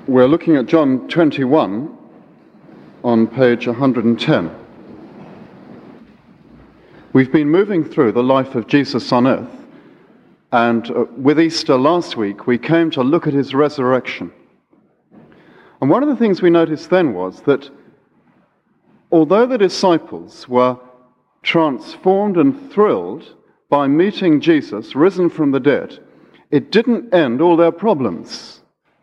We're looking at John 21 on page 110. We've been moving through the life of Jesus on earth, and with Easter last week, we came to look at his resurrection. And one of the things we noticed then was that although the disciples were transformed and thrilled by meeting Jesus risen from the dead, it didn't end all their problems.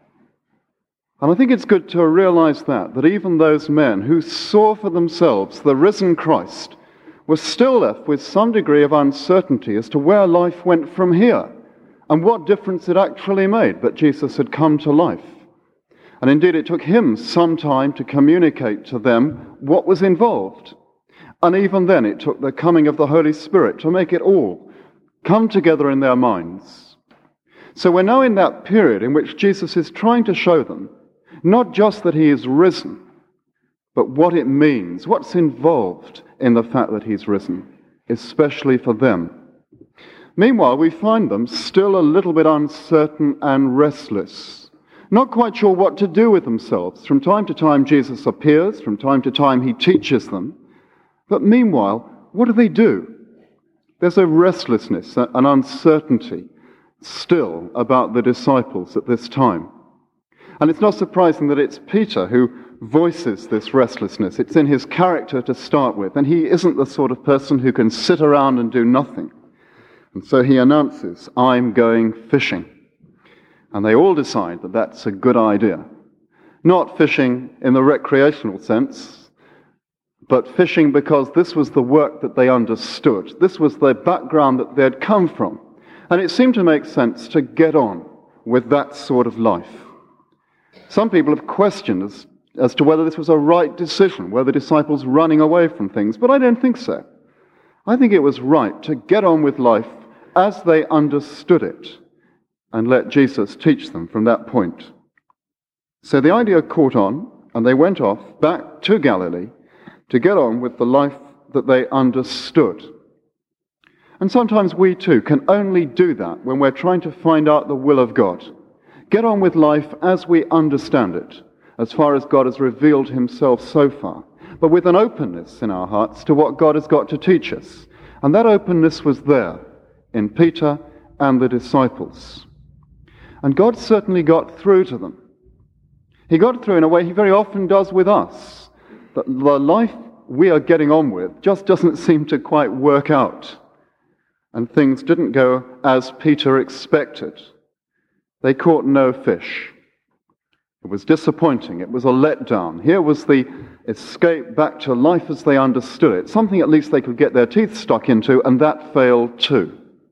And I think it's good to realize that even those men who saw for themselves the risen Christ were still left with some degree of uncertainty as to where life went from here and what difference it actually made that Jesus had come to life. And indeed, it took him some time to communicate to them what was involved. And even then, it took the coming of the Holy Spirit to make it all come together in their minds. So we're now in that period in which Jesus is trying to show them not just that he is risen, but what it means, what's involved in the fact that he's risen, especially for them. Meanwhile, we find them still a little bit uncertain and restless, not quite sure what to do with themselves. From time to time, Jesus appears. From time to time, he teaches them. But meanwhile, what do? There's a restlessness, an uncertainty still about the disciples at this time. And it's not surprising that it's Peter who voices this restlessness. It's in his character to start with, and he isn't the sort of person who can sit around and do nothing. And so he announces, "I'm going fishing." And they all decide that that's a good idea. Not fishing in the recreational sense, but fishing because this was the work that they understood. This was the background that they had come from. And it seemed to make sense to get on with that sort of life. Some people have questioned as to whether this was a right decision, were the disciples running away from things, but I don't think so. I think it was right to get on with life as they understood it and let Jesus teach them from that point. So the idea caught on, and they went off back to Galilee to get on with the life that they understood. And sometimes we too can only do that when we're trying to find out the will of God. Get on with life as we understand it, as far as God has revealed himself so far, but with an openness in our hearts to what God has got to teach us. And that openness was there in Peter and the disciples. And God certainly got through to them. He got through in a way he very often does with us. That the life we are getting on with just doesn't seem to quite work out. And things didn't go as Peter expected. They caught no fish. It was disappointing. It was a letdown. Here was the escape back to life as they understood it, something at least they could get their teeth stuck into, and that failed too.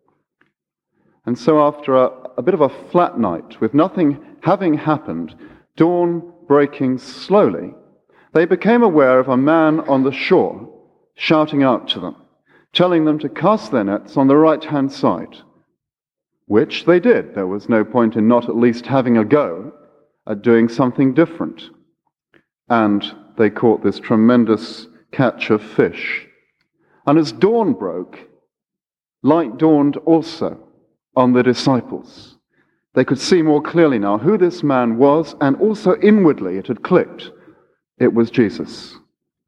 And so after a bit of a flat night, with nothing having happened, dawn breaking slowly, they became aware of a man on the shore shouting out to them, telling them to cast their nets on the right-hand side. Which they did. There was no point in not at least having a go at doing something different. And they caught this tremendous catch of fish. And as dawn broke, light dawned also on the disciples. They could see more clearly now who this man was, and also inwardly it had clicked. It was Jesus.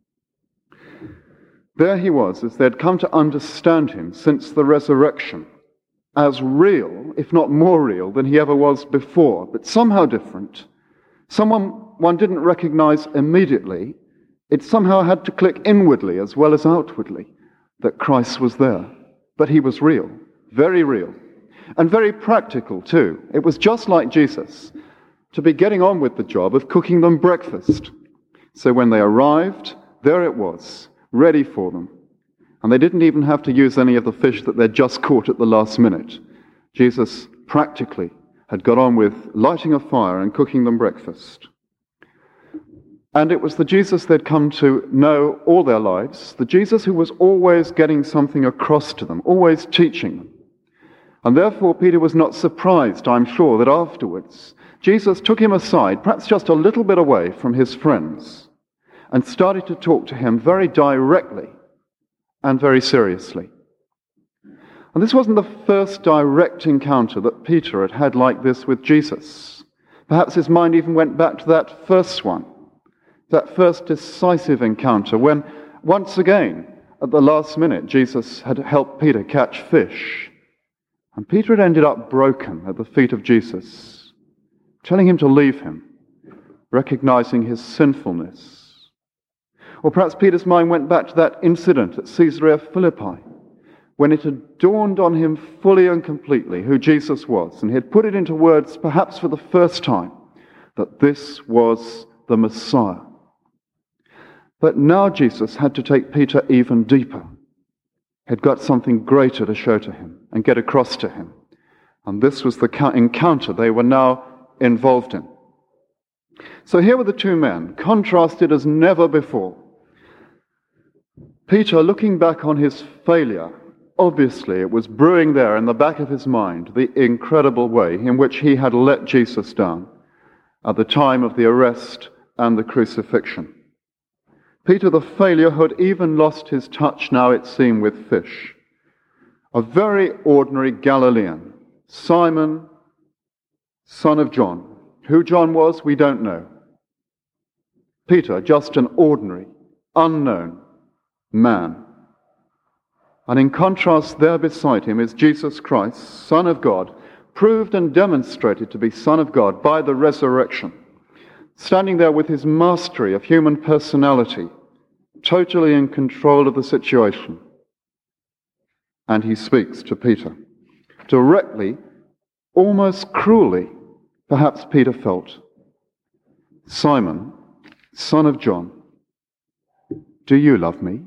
There he was, as they'd come to understand him since the resurrection, as real, if not more real, than he ever was before, but somehow different. Someone one didn't recognize immediately. It somehow had to click inwardly as well as outwardly that Christ was there. But he was real, and very practical too. It was just like Jesus to be getting on with the job of cooking them breakfast. So when they arrived, there it was, ready for them. And they didn't even have to use any of the fish that they'd just caught at the last minute. Jesus practically had got on with lighting a fire and cooking them breakfast. And it was the Jesus they'd come to know all their lives, the Jesus who was always getting something across to them, always teaching them. And therefore Peter was not surprised, I'm sure, that afterwards Jesus took him aside, perhaps just a little bit away from his friends, and started to talk to him very directly and very seriously. And this wasn't the first direct encounter that Peter had had like this with Jesus. Perhaps his mind even went back to that first one, that first decisive encounter when, once again, at the last minute, Jesus had helped Peter catch fish. And Peter had ended up broken at the feet of Jesus, telling him to leave him, recognizing his sinfulness. Or perhaps Peter's mind went back to that incident at Caesarea Philippi, when it had dawned on him fully and completely who Jesus was, and he had put it into words, perhaps for the first time, that this was the Messiah. But now Jesus had to take Peter even deeper. He had got something greater to show to him and get across to him. And this was the encounter they were now involved in. So here were the two men, contrasted as never before. Peter, looking back on his failure, obviously it was brewing there in the back of his mind the incredible way in which he had let Jesus down at the time of the arrest and the crucifixion. Peter the failure had even lost his touch, now it seemed, with fish. A very ordinary Galilean, Simon, son of John. Who John was, we don't know. Peter, just an ordinary, unknown man. And in contrast, there beside him is Jesus Christ, Son of God, proved and demonstrated to be Son of God by the resurrection, standing there with his mastery of human personality, totally in control of the situation. And he speaks to Peter. Directly, almost cruelly, perhaps Peter felt. Simon, son of John, do you love me?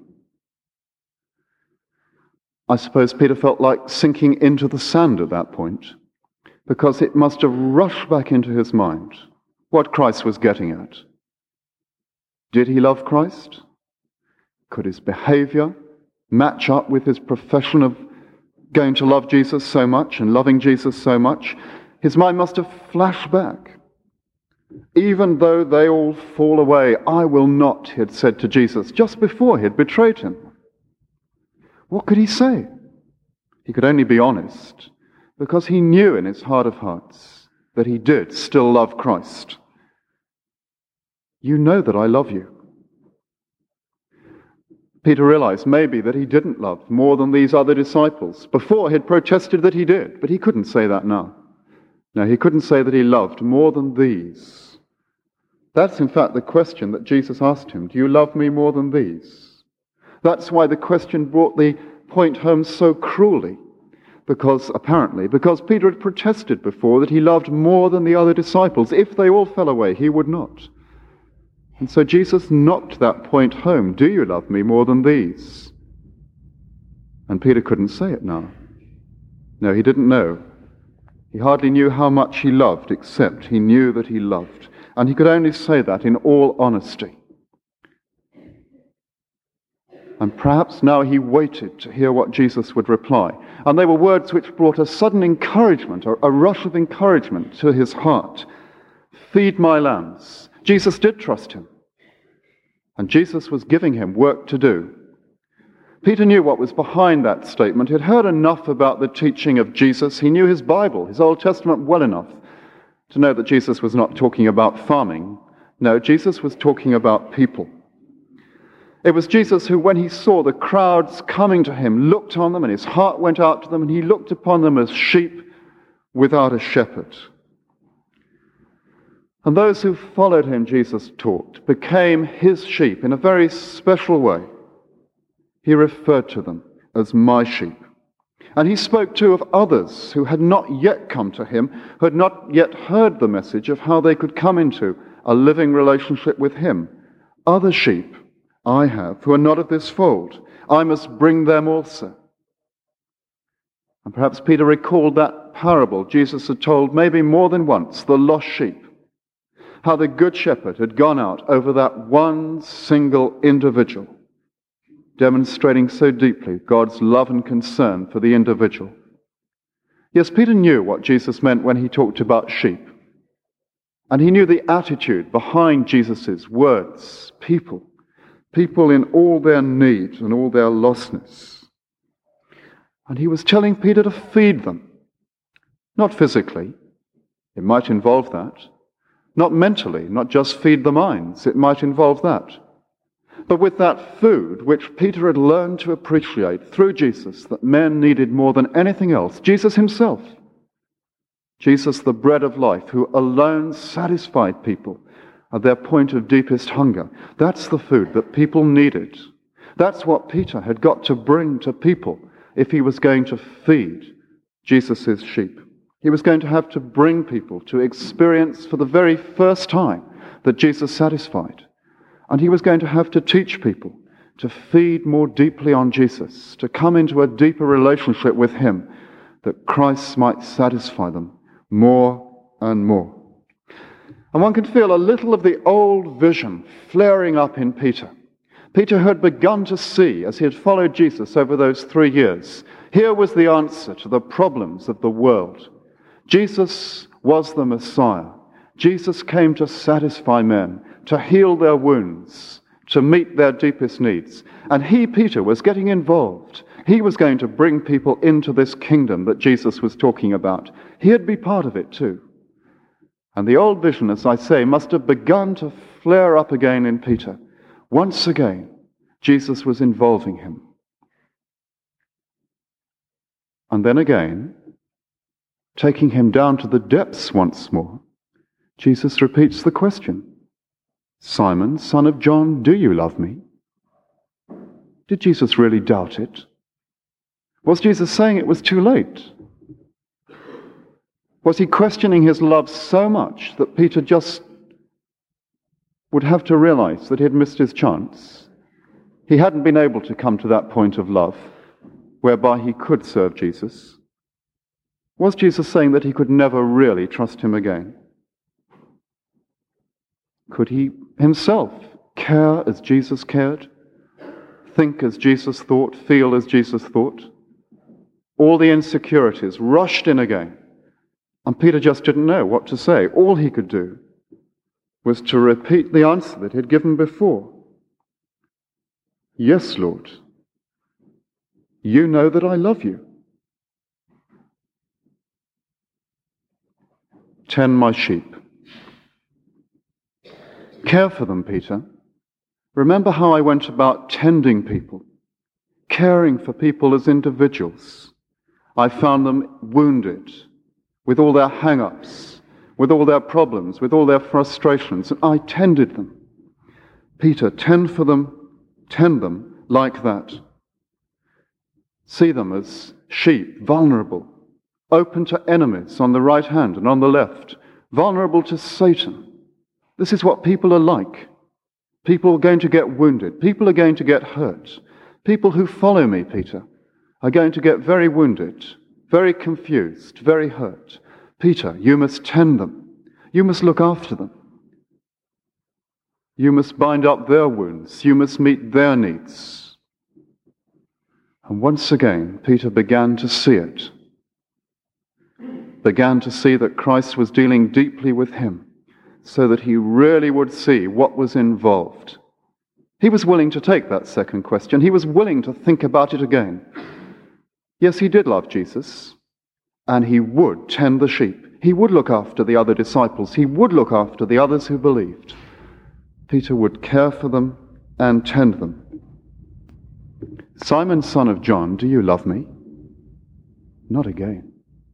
I suppose Peter felt like sinking into the sand at that point, because it must have rushed back into his mind what Christ was getting at. Did he love Christ? Could his behavior match up with his profession of going to love Jesus so much and loving Jesus so much? His mind must have flashed back. Even though they all fall away, I will not, he had said to Jesus just before he had betrayed him. What could he say? He could only be honest, because he knew in his heart of hearts that he did still love Christ. You know that I love you. Peter realized maybe that he didn't love more than these other disciples. Before he had protested that he did, but he couldn't say that now. No, he couldn't say that he loved more than these. That's in fact the question that Jesus asked him. Do you love me more than these? That's why the question brought the point home so cruelly. Because Peter had protested before that he loved more than the other disciples. If they all fell away, he would not. And so Jesus knocked that point home. Do you love me more than these? And Peter couldn't say it now. No, he didn't know. He hardly knew how much he loved, except he knew that he loved. And he could only say that in all honesty. And perhaps now he waited to hear what Jesus would reply. And they were words which brought a sudden encouragement, or a rush of encouragement to his heart. Feed my lambs. Jesus did trust him. And Jesus was giving him work to do. Peter knew what was behind that statement. He had heard enough about the teaching of Jesus. He knew his Bible, his Old Testament, well enough to know that Jesus was not talking about farming. No, Jesus was talking about people. It was Jesus who, when he saw the crowds coming to him, looked on them and his heart went out to them and he looked upon them as sheep without a shepherd. And those who followed him, Jesus taught, became his sheep in a very special way. He referred to them as my sheep. And he spoke too of others who had not yet come to him, who had not yet heard the message of how they could come into a living relationship with him. Other sheep I have who are not of this fold. I must bring them also. And perhaps Peter recalled that parable Jesus had told maybe more than once, the lost sheep. How the good shepherd had gone out over that one single individual, demonstrating so deeply God's love and concern for the individual. Yes, Peter knew what Jesus meant when he talked about sheep. And he knew the attitude behind Jesus' words, people in all their need and all their lostness. And he was telling Peter to feed them. Not physically. It might involve that. Not mentally, not just feed the minds. It might involve that. But with that food, which Peter had learned to appreciate through Jesus, that men needed more than anything else, Jesus himself, Jesus, the bread of life, who alone satisfied people at their point of deepest hunger. That's the food that people needed. That's what Peter had got to bring to people if he was going to feed Jesus' sheep. He was going to have to bring people to experience for the very first time that Jesus satisfied. And he was going to have to teach people to feed more deeply on Jesus, to come into a deeper relationship with him, that Christ might satisfy them more and more. And one can feel a little of the old vision flaring up in Peter. Peter had begun to see, as he had followed Jesus over those 3 years, here was the answer to the problems of the world. Jesus was the Messiah. Jesus came to satisfy men, to heal their wounds, to meet their deepest needs. And he, Peter, was getting involved. He was going to bring people into this kingdom that Jesus was talking about. He'd be part of it too. And the old vision, as I say, must have begun to flare up again in Peter. Once again, Jesus was involving him. And then again, taking him down to the depths once more, Jesus repeats the question. Simon, son of John, do you love me? Did Jesus really doubt it? Was Jesus saying it was too late? Was he questioning his love so much that Peter just would have to realize that he had missed his chance? He hadn't been able to come to that point of love whereby he could serve Jesus. Was Jesus saying that he could never really trust him again? Could he himself care as Jesus cared? Think as Jesus thought? Feel as Jesus thought? All the insecurities rushed in again. And Peter just didn't know what to say. All he could do was to repeat the answer that he'd given before. Yes, Lord. You know that I love you. Tend my sheep. Care for them, Peter. Remember how I went about tending people, caring for people as individuals. I found them wounded, with all their hang-ups, with all their problems, with all their frustrations, and I tended them. Peter, tend them like that. See them as sheep, vulnerable, open to enemies on the right hand and on the left, vulnerable to Satan. This is what people are like. People are going to get wounded. People are going to get hurt. People who follow me, Peter, are going to get very wounded, very confused, very hurt. Peter, you must tend them. You must look after them. You must bind up their wounds. You must meet their needs. And once again, Peter began to see it. Began to see that Christ was dealing deeply with him, so that he really would see what was involved. He was willing to take that second question. He was willing to think about it again. Yes, he did love Jesus, and he would tend the sheep. He would look after the other disciples. He would look after the others who believed. Peter would care for them and tend them. Simon, son of John, do you love me? Not again.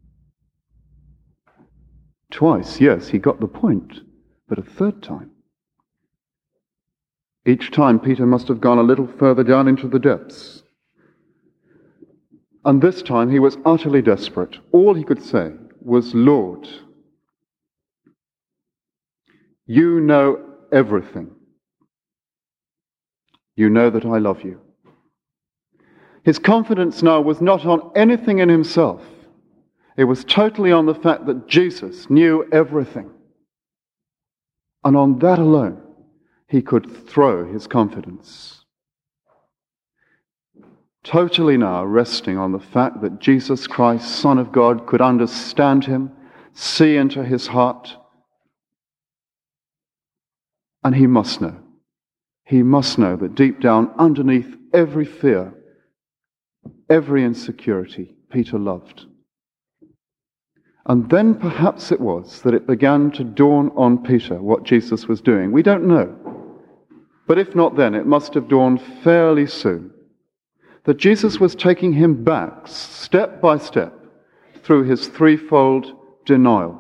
Twice, yes, he got the point, but a third time. Each time Peter must have gone a little further down into the depths. And this time he was utterly desperate. All he could say was, Lord, you know everything. You know that I love you. His confidence now was not on anything in himself. It was totally on the fact that Jesus knew everything. And on that alone, he could throw his confidence. Totally now resting on the fact that Jesus Christ, Son of God, could understand him, see into his heart. And he must know. He must know that deep down, underneath every fear, every insecurity, Peter loved. And then perhaps it was that it began to dawn on Peter what Jesus was doing. We don't know. But if not then, it must have dawned fairly soon that Jesus was taking him back, step by step, through his threefold denial.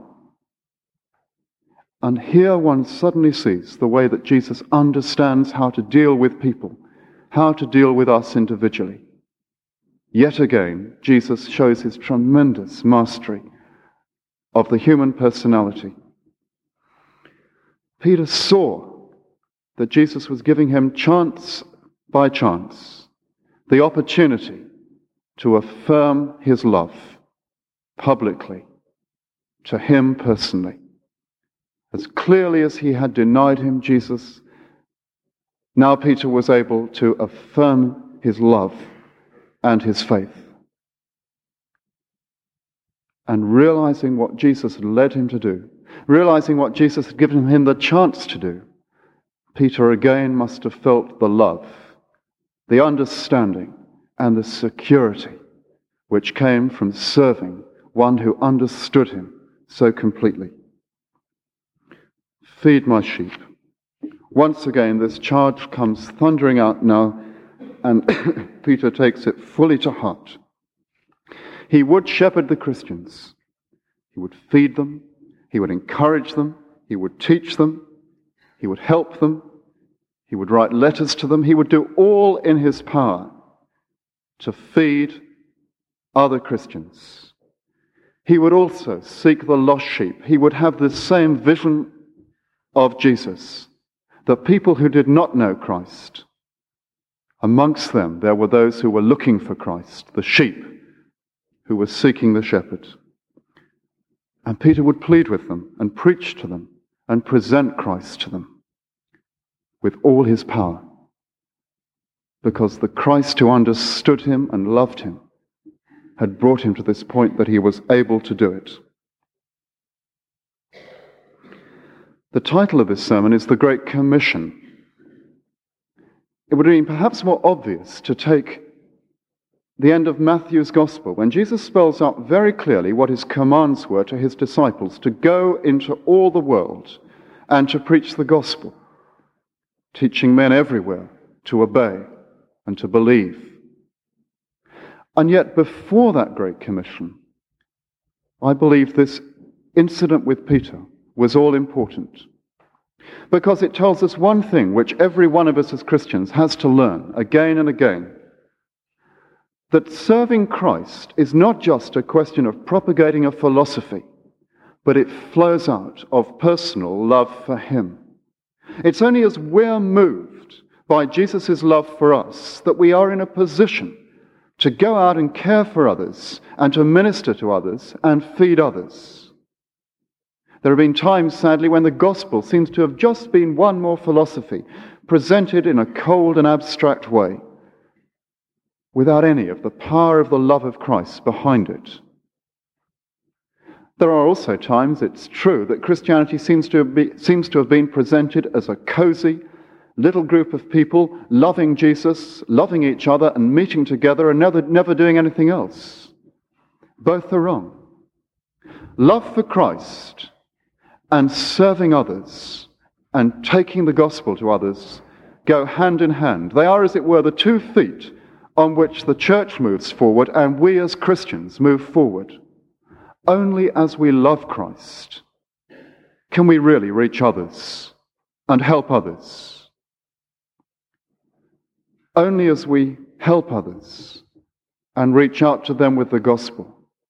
And here one suddenly sees the way that Jesus understands how to deal with people, how to deal with us individually. Yet again, Jesus shows his tremendous mastery of the human personality. Peter saw that Jesus was giving him chance by chance the opportunity to affirm his love publicly to him personally. As clearly as he had denied him, Jesus, now Peter was able to affirm his love and his faith. And realizing what Jesus had led him to do, realizing what Jesus had given him the chance to do, Peter again must have felt the love, the understanding, and the security which came from serving one who understood him so completely. Feed my sheep. Once again, this charge comes thundering out now, and Peter takes it fully to heart. He would shepherd the Christians. He would feed them. He would encourage them. He would teach them. He would help them. He would write letters to them. He would do all in his power to feed other Christians. He would also seek the lost sheep. He would have the same vision of Jesus, the people who did not know Christ. Amongst them, there were those who were looking for Christ, the sheep who were seeking the shepherd. And Peter would plead with them and preach to them and present Christ to them with all his power, because the Christ who understood him and loved him had brought him to this point that he was able to do it. The title of this sermon is The Great Commission. It would have been perhaps more obvious to take the end of Matthew's Gospel, when Jesus spells out very clearly what his commands were to his disciples, to go into all the world and to preach the gospel, teaching men everywhere to obey and to believe. And yet before that Great Commission, I believe this incident with Peter was all important, because it tells us one thing which every one of us as Christians has to learn again and again: that serving Christ is not just a question of propagating a philosophy, but it flows out of personal love for him. It's only as we're moved by Jesus' love for us that we are in a position to go out and care for others and to minister to others and feed others. There have been times, sadly, when the gospel seems to have just been one more philosophy presented in a cold and abstract way, without any of the power of the love of Christ behind it. There are also times, it's true, that Christianity seems to have been presented as a cozy little group of people loving Jesus, loving each other, and meeting together and never doing anything else. Both are wrong. Love for Christ and serving others and taking the gospel to others go hand in hand. They are, as it were, the 2 feet on which the church moves forward and we as Christians move forward. Only as we love Christ can we really reach others and help others. Only as we help others and reach out to them with the gospel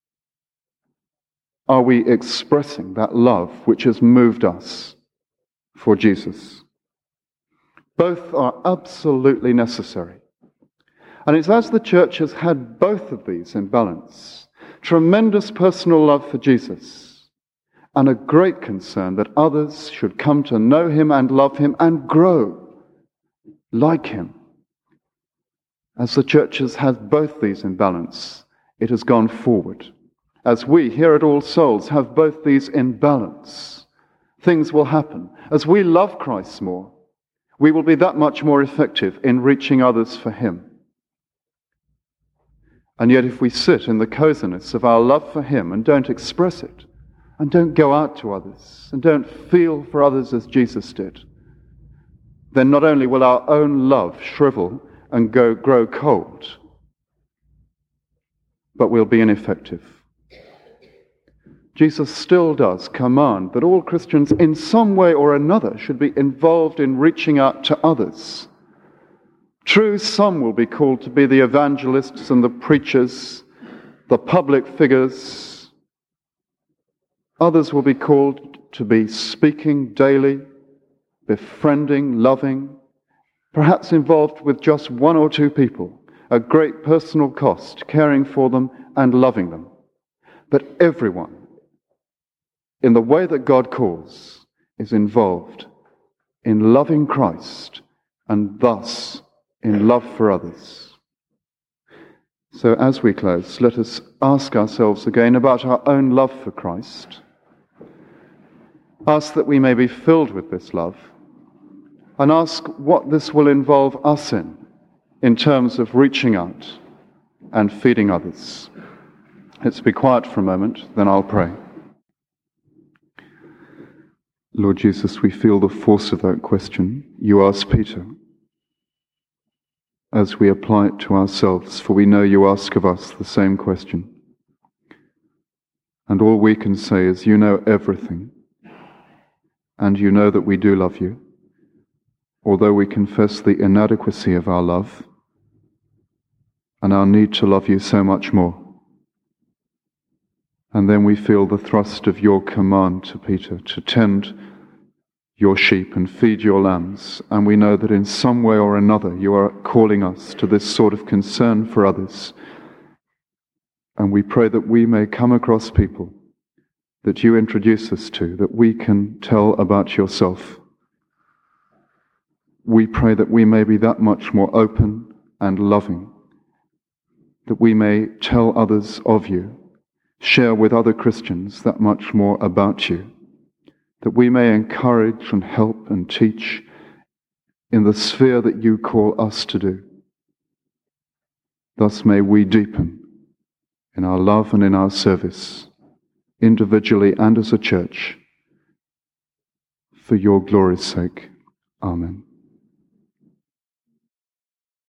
are we expressing that love which has moved us for Jesus. Both are absolutely necessary. And it's as the church has had both of these in balance, tremendous personal love for Jesus and a great concern that others should come to know him and love him and grow like him. As the church has had both these in balance, it has gone forward. As we here at All Souls have both these in balance, things will happen. As we love Christ more, we will be that much more effective in reaching others for him. And yet if we sit in the coziness of our love for him and don't express it, and don't go out to others, and don't feel for others as Jesus did, then not only will our own love shrivel and grow cold, but we'll be ineffective. Jesus still does command that all Christians in some way or another should be involved in reaching out to others. True, some will be called to be the evangelists and the preachers, the public figures. Others will be called to be speaking daily, befriending, loving, perhaps involved with just one or two people, at great personal cost, caring for them and loving them. But everyone, in the way that God calls, is involved in loving Christ and thus in love for others. So as we close, let us ask ourselves again about our own love for Christ. Ask that we may be filled with this love, and ask what this will involve us in terms of reaching out and feeding others. Let's be quiet for a moment, then I'll pray. Lord Jesus, we feel the force of that question you asked Peter as we apply it to ourselves, for we know you ask of us the same question. And all we can say is, you know everything, and you know that we do love you, although we confess the inadequacy of our love and our need to love you so much more. And then we feel the thrust of your command to Peter to tend your sheep and feed your lambs. And we know that in some way or another you are calling us to this sort of concern for others. And we pray that we may come across people that you introduce us to, that we can tell about yourself. We pray that we may be that much more open and loving, that we may tell others of you, share with other Christians that much more about you, that we may encourage and help and teach in the sphere that you call us to do. Thus may we deepen in our love and in our service, individually and as a church, for your glory's sake. Amen.